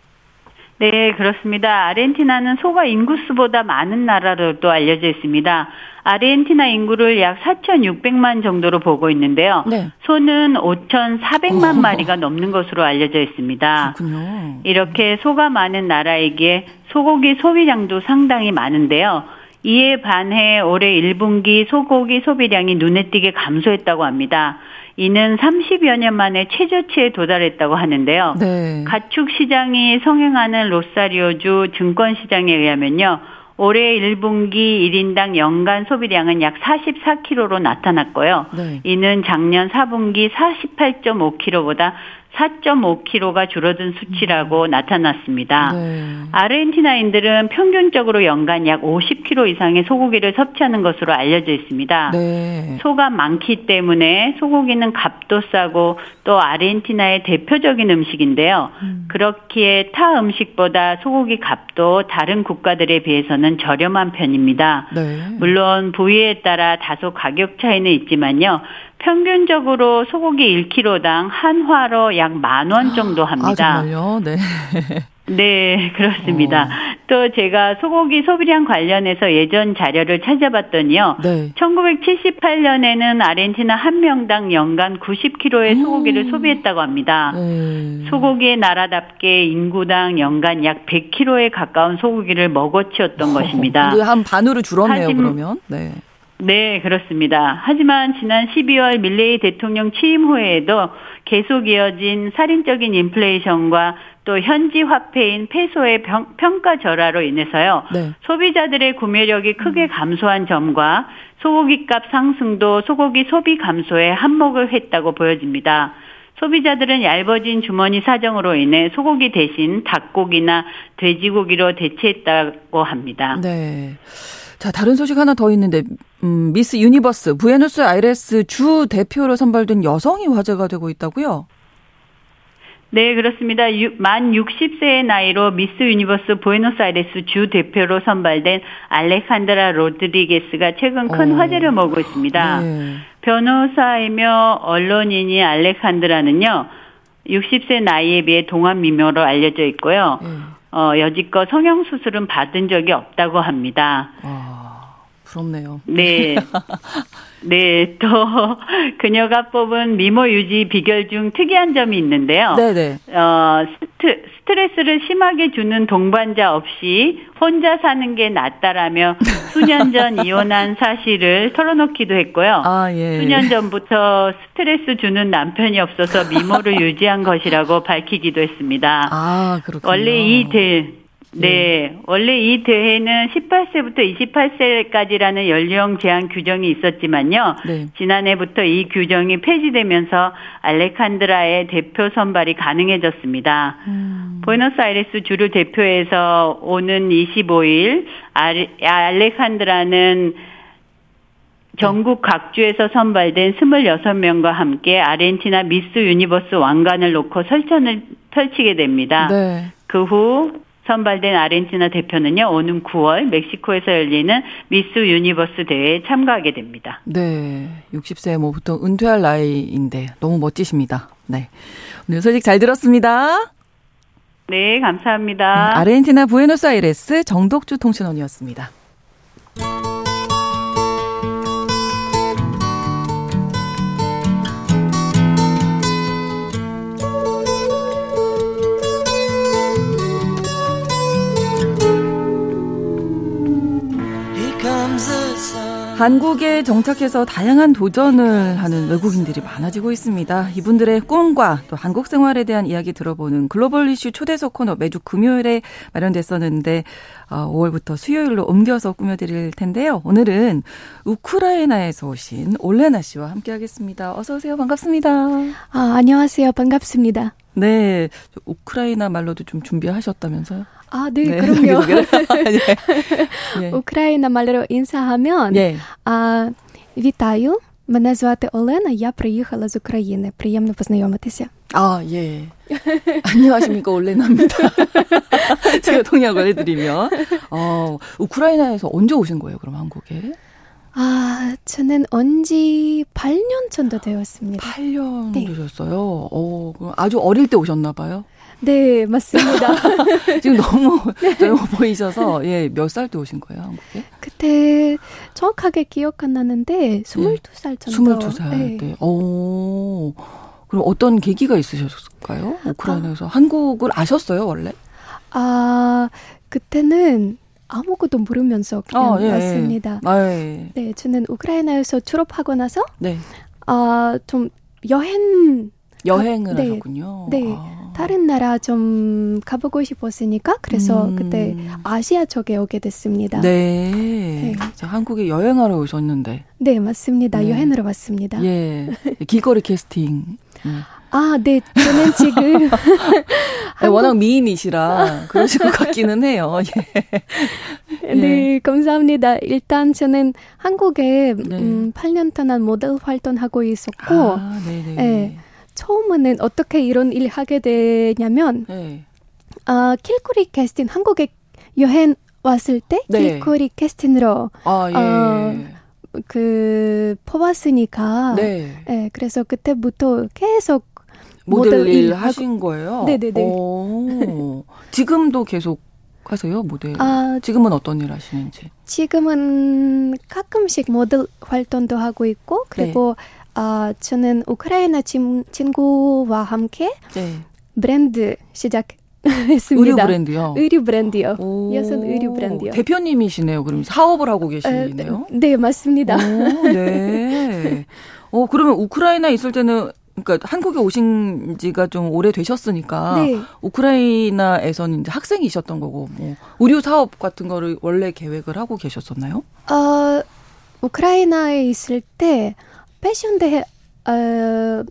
네, 그렇습니다. 아르헨티나는 소가 인구수보다 많은 나라로도 알려져 있습니다. 아르헨티나 인구를 약 사천육백만 정도로 보고 있는데요. 네. 소는 오천사백만 오. 마리가 넘는 것으로 알려져 있습니다. 그렇군요. 이렇게 소가 많은 나라에게 소고기 소비량도 상당히 많은데요. 이에 반해 올해 일 분기 소고기 소비량이 눈에 띄게 감소했다고 합니다. 이는 삼십여 년 만에 최저치에 도달했다고 하는데요. 네. 가축 시장이 성행하는 로사리오주 증권시장에 의하면요. 올해 일 분기 일 인당 연간 소비량은 약 사십사 킬로그램로 나타났고요. 네. 이는 작년 사 분기 사십팔 점 오 킬로그램보다 사 점 오 킬로그램가 줄어든 수치라고 음. 나타났습니다. 네. 아르헨티나인들은 평균적으로 연간 약 오십 킬로그램 이상의 소고기를 섭취하는 것으로 알려져 있습니다. 네. 소가 많기 때문에 소고기는 값도 싸고 또 아르헨티나의 대표적인 음식인데요. 음. 그렇기에 타 음식보다 소고기 값도 다른 국가들에 비해서는 저렴한 편입니다. 네. 물론 부위에 따라 다소 가격 차이는 있지만요. 평균적으로 소고기 일 킬로그램당 한화로 약 만 원 정도 합니다. 아, 정말요? 네. 네, 그렇습니다. 어. 또 제가 소고기 소비량 관련해서 예전 자료를 찾아봤더니요. 네. 천구백칠십팔 년에는 아르헨티나 한 명당 연간 구십 킬로그램의 음. 소고기를 소비했다고 합니다. 네. 소고기의 나라답게 인구당 연간 약 백 킬로그램에 가까운 소고기를 먹어치웠던 어. 것입니다. 한 반으로 줄었네요, 하지만, 그러면. 네. 네, 그렇습니다. 하지만 지난 십이월 밀레이 대통령 취임 후에도 계속 이어진 살인적인 인플레이션과 또 현지 화폐인 페소의 평가 절하로 인해서요. 네. 소비자들의 구매력이 크게 감소한 점과 소고기값 상승도 소고기 소비 감소에 한몫을 했다고 보여집니다. 소비자들은 얇아진 주머니 사정으로 인해 소고기 대신 닭고기나 돼지고기로 대체했다고 합니다. 네. 자, 다른 소식 하나 더 있는데 음, 미스 유니버스 부에노스아이레스 주 대표로 선발된 여성이 화제가 되고 있다고요? 네, 그렇습니다. 만 육십 세의 나이로 미스 유니버스 부에노스아이레스 주 대표로 선발된 알레칸드라 로드리게스가 최근 큰 오. 화제를 모으고 있습니다. 네. 변호사이며 언론인이 알레칸드라는요. 육십 세 나이에 비해 동안 미모로 알려져 있고요. 네. 어, 여지껏 성형수술은 받은 적이 없다고 합니다. 아, 부럽네요. 네. 네, 또 그녀가 뽑은 미모 유지 비결 중 특이한 점이 있는데요. 네네. 어, 스트, 스트레스를 심하게 주는 동반자 없이 혼자 사는 게 낫다라며 수년 전 이혼한 사실을 털어놓기도 했고요. 아, 예. 수년 전부터 스트레스 주는 남편이 없어서 미모를 유지한 것이라고 밝히기도 했습니다. 아, 그렇군요. 원래 이 대 네. 네. 원래 이 대회는 십팔 세부터 이십팔 세까지라는 연령 제한 규정이 있었지만요. 네. 지난해부터 이 규정이 폐지되면서 알레칸드라의 대표 선발이 가능해졌습니다. 음. 부에노스아이레스 주를 대표해서 오는 이십오 일 알레칸드라는 전국 각주에서 선발된 스물여섯 명과 함께 아르헨티나 미스 유니버스 왕관을 놓고 설전을 펼치게 됩니다. 네. 그 후 선발된 아르헨티나 대표는요, 오는 구월 멕시코에서 열리는 미스 유니버스 대회에 참가하게 됩니다. 네, 육십 세 뭐 보통 은퇴할 나이인데 너무 멋지십니다. 네, 오늘 소식 잘 들었습니다. 네, 감사합니다. 네, 아르헨티나 부에노스아이레스 정덕주 통신원이었습니다. 한국에 정착해서 다양한 도전을 하는 외국인들이 많아지고 있습니다. 이분들의 꿈과 또 한국 생활에 대한 이야기 들어보는 글로벌 이슈 초대석 코너 매주 금요일에 마련됐었는데 오월부터 수요일로 옮겨서 꾸며드릴 텐데요. 오늘은 우크라이나에서 오신 올레나 씨와 함께하겠습니다. 어서 오세요. 반갑습니다. 아, 안녕하세요. 반갑습니다. 네, 우크라이나 말로도 좀 준비하셨다면서요? 아, 네, 네 그럼요. 네. 우크라이나 말로 인사하면 네. 아, вітаю. Мене звати Олена. Я приїхала з України. Приємно познайомитися. 아, 예. 안녕하십니까, 올레나입니다. 제가 통역을 해드리면. 어, 우크라이나에서 언제 오신 거예요, 그럼 한국에? 아, 저는 온 지 팔 년 정도 되었습니다. 팔 년 네. 되셨어요? 어, 그럼 아주 어릴 때 오셨나 봐요? 네, 맞습니다. 지금 너무 젊어 보이셔서, 예, 몇 살 때 오신 거예요, 한국에? 그때 정확하게 기억 안 나는데, 스물두 살 정도. 스물두 살 네. 때. 오, 그럼 어떤 계기가 있으셨을까요? 우크라이나에서. 아. 한국을 아셨어요, 원래? 아, 그때는 아무것도 모르면서 그냥 아, 예, 왔습니다. 아, 예. 네, 저는 우크라이나에서 졸업하고 나서, 네. 아, 좀 여행, 여행을 네, 하셨군요. 네. 아. 다른 나라 좀 가보고 싶었으니까 그래서 음. 그때 아시아 쪽에 오게 됐습니다. 네. 네. 한국에 여행하러 오셨는데. 네, 맞습니다. 네. 여행으로 왔습니다. 예. 길거리 캐스팅. 음. 아, 네. 저는 지금 네, 한국... 워낙 미인이시라 그러실 것 같기는 해요. 예. 네, 예. 감사합니다. 일단 저는 한국에 네. 음, 팔 년 동안 모델 활동하고 있었고 아, 네네. 네. 처음에는 어떻게 이런 일 하게 되냐면 네. 아, 길거리 캐스팅 한국에 여행 왔을 때 네. 길거리 캐스팅으로 아, 예. 어, 그 뽑았으니까 네. 네, 그래서 그때부터 계속 모델, 모델 일 일 하신 하고. 거예요? 네네네. 오, 지금도 계속 하세요, 모델? 아, 지금은 어떤 일 하시는지? 지금은 가끔씩 모델 활동도 하고 있고 그리고 네. 아, 저는 우크라이나 친, 친구와 함께 네. 브랜드 시작했습니다. 의류 브랜드요? 의류 브랜드요. 여성 의류 브랜드요. 대표님이시네요. 그럼 사업을 하고 계시네요? 에, 네, 맞습니다. 오, 네. 어, 그러면 우크라이나에 있을 때는 그러니까 한국에 오신 지가 좀 오래 되셨으니까 네. 우크라이나에서는 이제 학생이셨던 거고 뭐 의류 사업 같은 거를 원래 계획을 하고 계셨었나요? 어, 우크라이나에 있을 때 패션 대회 어,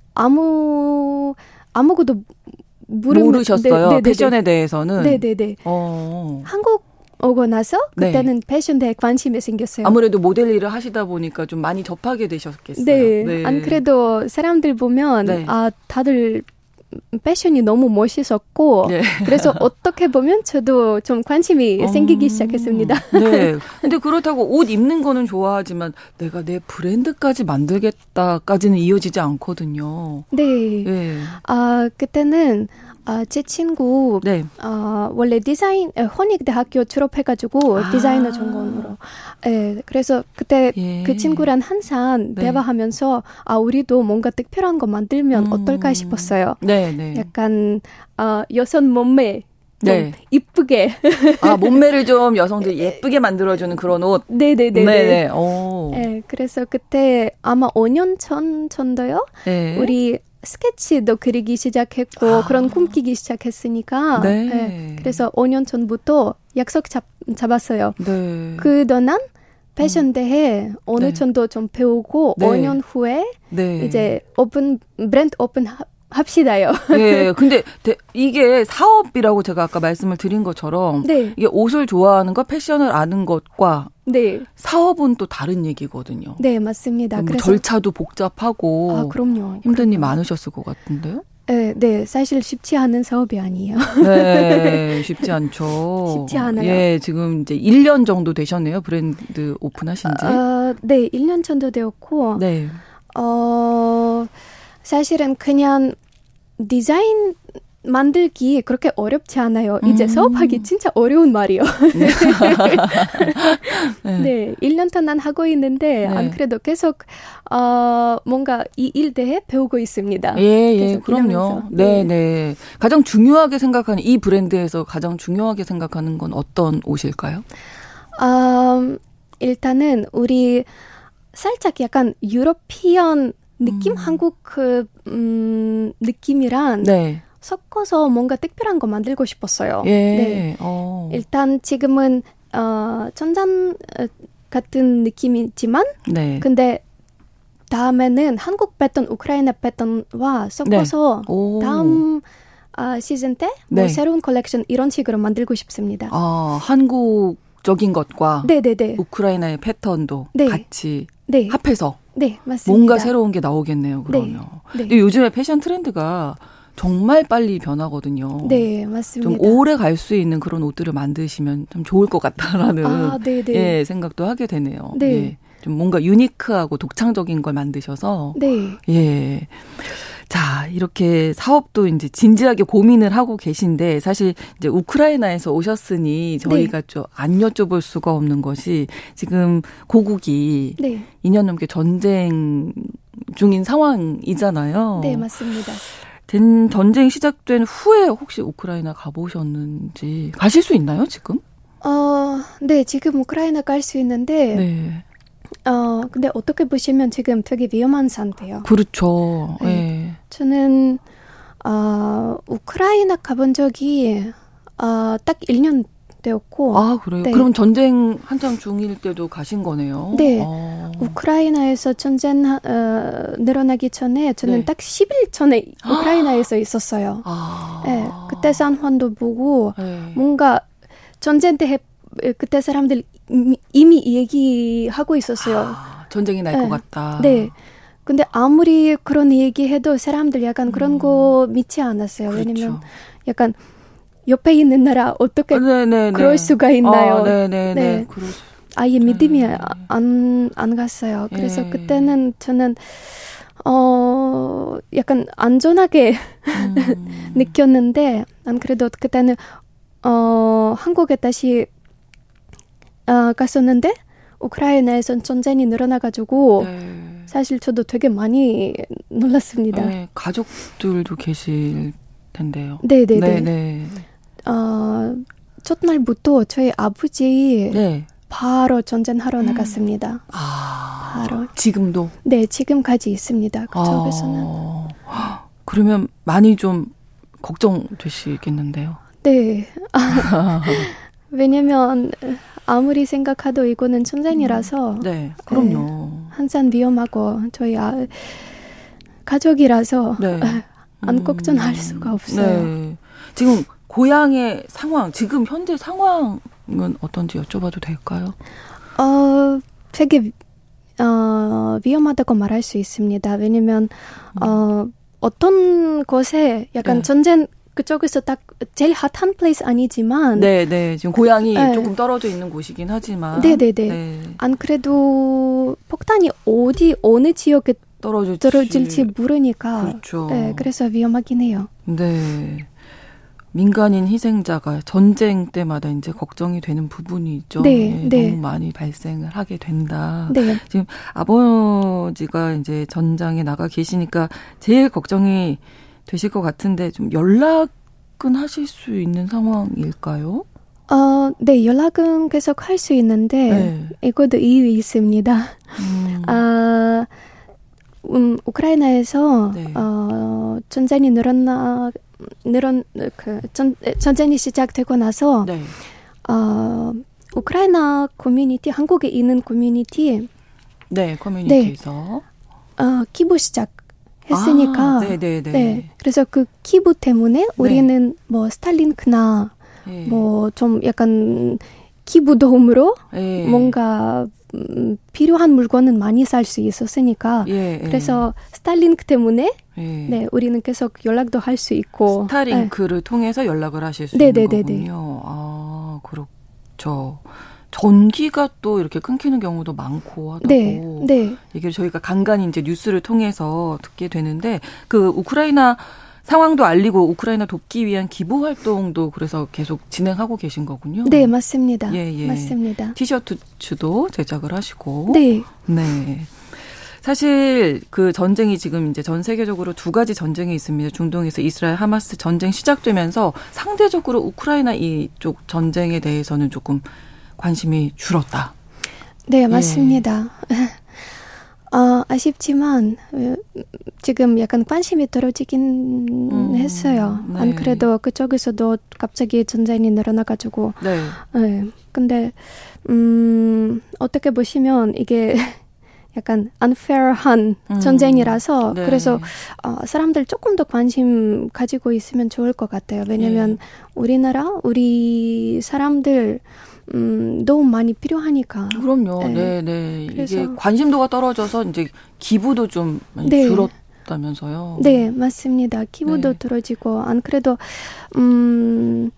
아무 아무것도 모르, 모르셨어요. 네, 네, 패션에 네, 대해서는. 네네네. 어. 한국 오고 나서 그때는 네. 패션 대회 관심이 생겼어요. 아무래도 모델 일을 하시다 보니까 좀 많이 접하게 되셨겠어요. 네. 네. 안 그래도 사람들 보면 네. 아 다들 패션이 너무 멋있었고 네. 그래서 어떻게 보면 저도 좀 관심이 음, 생기기 시작했습니다. 네. 근데 그렇다고 옷 입는 거는 좋아하지만 내가 내 브랜드까지 만들겠다까지는 이어지지 않거든요. 네. 네. 아 그때는 아, 제 친구 네. 아, 원래 디자인 혼익대학교 졸업해가지고 아. 디자이너 전공으로 예, 그래서 그때 예. 그 친구랑 항상 네. 대화하면서 아 우리도 뭔가 특별한 거 만들면 음. 어떨까 싶었어요. 네, 네. 약간 아, 여성 몸매 좀 네. 이쁘게 아 몸매를 좀 여성들 예쁘게 만들어주는 그런 옷. 네네네. 네네. 오. 네, 그래서 그때 아마 오 년 전 정도요. 네. 우리 스케치도 그리기 시작했고 아. 그런 꿈꾸기 시작했으니까 네. 네, 그래서 오 년 전부터 약속 잡, 잡았어요. 네. 그동안 패션 대회 어느 네. 정도 좀 배우고 네. 오 년 후에 네. 이제 오픈 브랜드 오픈 하, 합시다요. 네, 근데 대, 이게 사업이라고 제가 아까 말씀을 드린 것처럼 네. 이게 옷을 좋아하는 것, 패션을 아는 것과 네. 사업은 또 다른 얘기거든요. 네, 맞습니다. 뭐 그래서 절차도 복잡하고 아, 그럼요. 힘든 일 그럼요. 많으셨을 것 같은데요? 네, 네, 사실 쉽지 않은 사업이 아니에요. 네, 쉽지 않죠. 쉽지 않아요. 예, 지금 이제 일 년 정도 되셨네요. 브랜드 오픈하신 지. 어, 네, 일 년 정도 되었고, 네. 어, 사실은 그냥 디자인 만들기 그렇게 어렵지 않아요. 음. 이제 사업하기 진짜 어려운 말이요. 네. 네. 네, 일 년 동안 하고 있는데, 네. 안 그래도 계속, 어, 뭔가 이 일대에 배우고 있습니다. 예, 예, 그럼요. 네, 네, 네. 가장 중요하게 생각하는, 이 브랜드에서 가장 중요하게 생각하는 건 어떤 옷일까요? 음, 일단은 우리 살짝 약간 유러피언 느낌? 음. 한국 그, 음, 느낌이란, 네. 섞어서 뭔가 특별한 거 만들고 싶었어요. 예. 네. 오. 일단 지금은 어, 천장 같은 느낌이지만, 네. 근데 다음에는 한국 패턴, 우크라이나 패턴과 섞어서 네. 다음 어, 시즌 때 뭐 네. 새로운 컬렉션 이런 식으로 만들고 싶습니다. 아, 한국적인 것과 네네네. 우크라이나의 패턴도 네. 같이 네. 합해서 네, 맞습니다. 뭔가 새로운 게 나오겠네요. 그러면. 네. 네. 근데 요즘에 패션 트렌드가 정말 빨리 변하거든요. 네, 맞습니다. 좀 오래 갈 수 있는 그런 옷들을 만드시면 참 좋을 것 같다라는 아, 예, 생각도 하게 되네요. 네. 예, 좀 뭔가 유니크하고 독창적인 걸 만드셔서 네. 예. 자, 이렇게 사업도 이제 진지하게 고민을 하고 계신데 사실 이제 우크라이나에서 오셨으니 저희가 네. 좀 안 여쭤볼 수가 없는 것이 지금 고국이 네. 이 년 넘게 전쟁 중인 상황이잖아요. 네, 맞습니다. 된 전쟁 시작된 후에 혹시 우크라이나 가보셨는지 가실 수 있나요 지금? 어, 네 지금 우크라이나 갈 수 있는데 네. 어 근데 어떻게 보시면 지금 되게 위험한 상태예요. 그렇죠. 네. 네. 저는 어, 우크라이나 가본 적이 어, 딱 일 년 되었고. 아 그래요? 네. 그럼 전쟁 한창 중일 때도 가신 거네요. 네. 아. 우크라이나에서 전쟁 어, 늘어나기 전에 저는 네. 딱 십 일 전에 우크라이나에서 있었어요. 아. 네. 그때 상황도 보고 네. 뭔가 전쟁 때 그때 사람들 이미 얘기하고 있었어요. 아, 전쟁이 날 것 네. 같다. 네. 근데 아무리 그런 얘기해도 사람들 약간 그런 음. 거 믿지 않았어요. 그렇죠. 왜냐면 약간 옆에 있는 나라 어떻게 네네네. 그럴 수가 있나요? 아, 네네네. 네. 아예 믿음이 안, 안 갔어요. 그래서 네. 그때는 저는 어 약간 안전하게 음. 느꼈는데 안 그래도 그때는 어 한국에 다시 어, 갔었는데 우크라이나에선 전쟁이 늘어나가지고 네. 사실 저도 되게 많이 놀랐습니다. 네, 가족들도 계실 텐데요. 네네네. 네네. 어, 첫날부터 저희 아버지 네. 바로 전쟁하러 음. 나갔습니다. 아, 바로. 지금도? 네, 지금까지 있습니다. 그쪽에서는. 아, 그러면 많이 좀 걱정되시겠는데요? 네. 아, 왜냐면 아무리 생각해도 이거는 전쟁이라서. 음. 네, 그럼요. 네, 항상 위험하고 저희 아, 가족이라서 네. 안 걱정할 수가 없어요. 네. 지금 고향의 상황, 지금 현재 상황은 어떤지 여쭤봐도 될까요? 어, 되게 어, 위험하다고 말할 수 있습니다. 왜냐면 음. 어, 어떤 곳에 약간 네. 전쟁 그쪽에서 딱 제일 핫한 플레이스 아니지만 네, 네. 지금 고향이 네. 조금 떨어져 있는 곳이긴 하지만 네, 네, 네. 안 그래도 폭탄이 어디 어느 지역에 떨어질지, 떨어질지 모르니까 그렇죠. 네, 그래서 위험하긴 해요. 네. 민간인 희생자가 전쟁 때마다 이제 걱정이 되는 부분이 있죠. 네, 네, 네. 너무 많이 발생을 하게 된다. 네. 지금 아버지가 이제 전장에 나가 계시니까 제일 걱정이 되실 것 같은데 좀 연락은 하실 수 있는 상황일까요? 어, 네, 연락은 계속 할 수 있는데 네. 이것도 이유 있습니다. 음. 아, 음, 우크라이나에서 네. 어, 전쟁이 늘어나 늘은 그 전, 전쟁이 시작되고 나서 네. 어, 우크라이나 커뮤니티, 한국에 있는 커뮤니티 네, 커뮤니티에서 네, 어, 기부 시작했으니까 아, 네, 네, 네. 네, 그래서 그 기부 때문에 우리는 네. 뭐 스탈링크나 네. 뭐 좀 약간 기부 도움으로 네. 뭔가 음, 필요한 물건은 많이 살 수 있었으니까 예, 그래서 예. 스탈링크 때문에 네. 네, 우리는 계속 연락도 할 수 있고. 스타링크를 네. 통해서 연락을 하실 수 네네네네. 있는 거군요. 아, 그렇죠. 전기가 또 이렇게 끊기는 경우도 많고 하다고 네, 네. 얘기를 저희가 간간히 이제 뉴스를 통해서 듣게 되는데 그 우크라이나 상황도 알리고 우크라이나 돕기 위한 기부 활동도 그래서 계속 진행하고 계신 거군요. 네, 맞습니다. 예, 예. 맞습니다. 티셔츠도 제작을 하시고. 네. 네. 사실 그 전쟁이 지금 이제 전 세계적으로 두 가지 전쟁이 있습니다. 중동에서 이스라엘 하마스 전쟁 시작되면서 상대적으로 우크라이나 이쪽 전쟁에 대해서는 조금 관심이 줄었다. 네, 맞습니다. 예. 어, 아쉽지만 지금 약간 관심이 떨어지긴 음, 했어요. 네. 안 그래도 그쪽에서도 갑자기 전쟁이 늘어나가지고. 네. 네. 근데 음, 어떻게 보시면 이게 약간 unfair한 음, 네. 그래서 어, 사람들 조금 더 관심 가지고 있으면 좋을 것 같아요. 왜냐하면 네. 우리나라 우리 사람들 음, 너무 많이 필요하니까. 그럼요. 네, 네. 네. 이게 관심도가 떨어져서 이제 기부도 좀 많이 네. 줄었다면서요. 네, 맞습니다. 기부도 네. 떨어지고 안 그래도 음,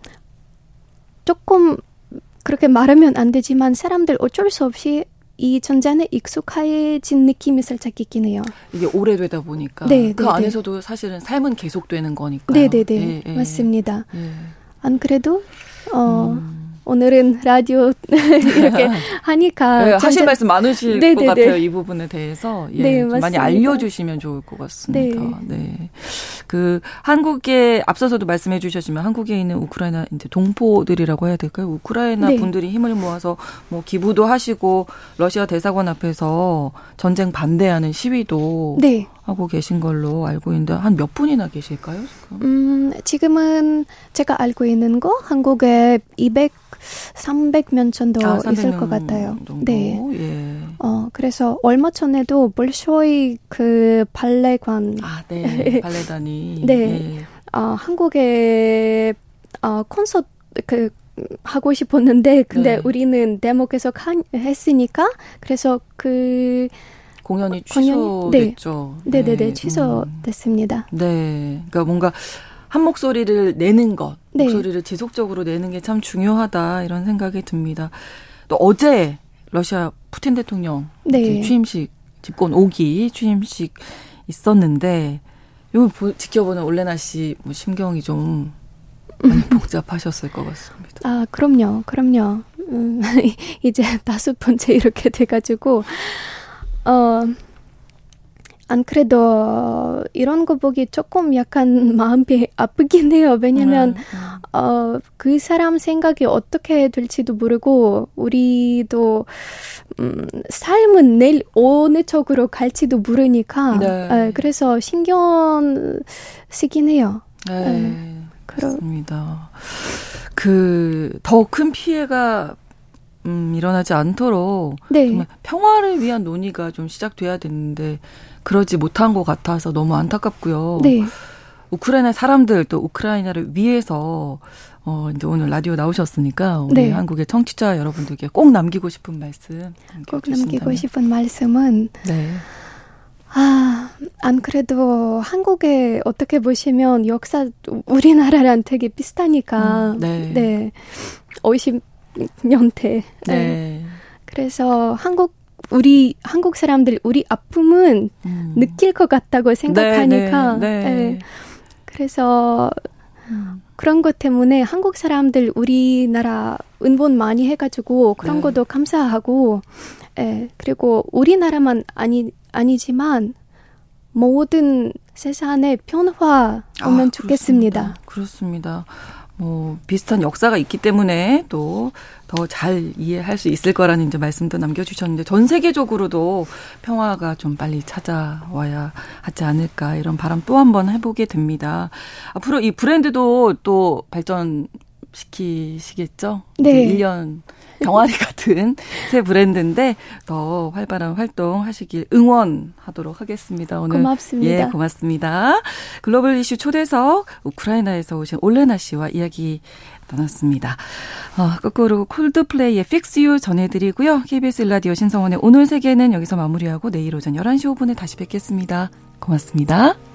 조금 그렇게 말하면 안 되지만 사람들 어쩔 수 없이 이 전쟁에 익숙해진 느낌이 살짝 있긴 해요. 이게 오래되다 보니까 네, 그 네, 안에서도 네. 사실은 삶은 계속되는 거니까요. 네, 네, 네. 네, 맞습니다. 네. 안 그래도 어. 음. 오늘은 라디오 이렇게 하니까 네, 하실 말씀 많으실 네네네. 것 같아요. 이 부분에 대해서 예, 네, 좀 많이 알려주시면 좋을 것 같습니다. 네. 네. 그 한국에 앞서서도 말씀해 주셨지만 한국에 있는 우크라이나 이제 동포들이라고 해야 될까요? 우크라이나 네. 분들이 힘을 모아서 뭐 기부도 하시고 러시아 대사관 앞에서 전쟁 반대하는 시위도 네. 하고 계신 걸로 알고 있는데 한 몇 분이나 계실까요? 지금? 음, 지금은 제가 알고 있는 거 한국에 이백, 삼백 명 정도 아, 있을 것 같아요. 정도? 네. 예. 어, 그래서 얼마 전에도 볼쇼이 그 발레관 아, 네. 발레단이 네. 예. 어, 한국에 어, 콘서트 그 하고 싶었는데 근데 네. 우리는 데모 계속 한, 했으니까 그래서 그 공연이 취소됐죠. 네, 네, 네, 취소됐습니다. 음. 네, 그러니까 뭔가 한 목소리를 내는 것, 네. 목소리를 지속적으로 내는 게 참 중요하다 이런 생각이 듭니다. 또 어제 러시아 푸틴 대통령 네. 취임식 집권 오 기 취임식 있었는데 이거 지켜보는 올레나 씨 뭐 심경이 좀 많이 복잡하셨을 것 같습니다. 아, 그럼요, 그럼요. 음, 이제 다섯 번째 이렇게 돼가지고. 어, 안 그래도 이런 거 보기 조금 약간 마음이 아프긴 해요. 왜냐면, 음, 음. 어, 그 사람 생각이 어떻게 될지도 모르고, 우리도, 음, 삶은 내일 어느 쪽으로 갈지도 모르니까, 네. 에, 그래서 신경 쓰긴 해요. 네. 그렇습니다. 그, 더 큰 피해가 음, 일어나지 않도록 네. 정말 평화를 위한 논의가 좀 시작돼야 되는데 그러지 못한 것 같아서 너무 안타깝고요. 네. 우크라이나 사람들 또 우크라이나를 위해서 어, 이제 오늘 라디오 나오셨으니까 우리 네. 한국의 청취자 여러분들께 꼭 남기고 싶은 말씀 꼭 남기고 싶은 말씀은 네. 아, 안 그래도 한국에 어떻게 보시면 역사 우리나라랑 되게 비슷하니까 음, 네. 네. 오십 년대. 네. 네. 그래서 한국 우리 한국 사람들 우리 아픔은 음. 느낄 것 같다고 생각하니까. 네, 네, 네. 네. 그래서 음. 그런 것 때문에 한국 사람들 우리나라 응원 많이 해가지고 그런 네. 것도 감사하고. 네. 그리고 우리나라만 아니 아니지만 모든 세상에 변화 오면 아, 좋겠습니다. 그렇습니다. 그렇습니다. 뭐 비슷한 역사가 있기 때문에 또 더 잘 이해할 수 있을 거라는 이제 말씀도 남겨주셨는데 전 세계적으로도 평화가 좀 빨리 찾아와야 하지 않을까 이런 바람 또 한 번 해보게 됩니다. 앞으로 이 브랜드도 또 발전시키시겠죠? 네. 일 년 병아리 같은 새 브랜드인데 더 활발한 활동 하시길 응원하도록 하겠습니다. 오늘 고맙습니다. 예, 고맙습니다. 글로벌 이슈 초대석 우크라이나에서 오신 올레나 씨와 이야기 나눴습니다. 어, 거꾸로 콜드플레이의 Fix You 전해드리고요. 케이비에스 일 라디오 신성원의 오늘 세계는 여기서 마무리하고 내일 오전 열한 시 오 분에 다시 뵙겠습니다. 고맙습니다.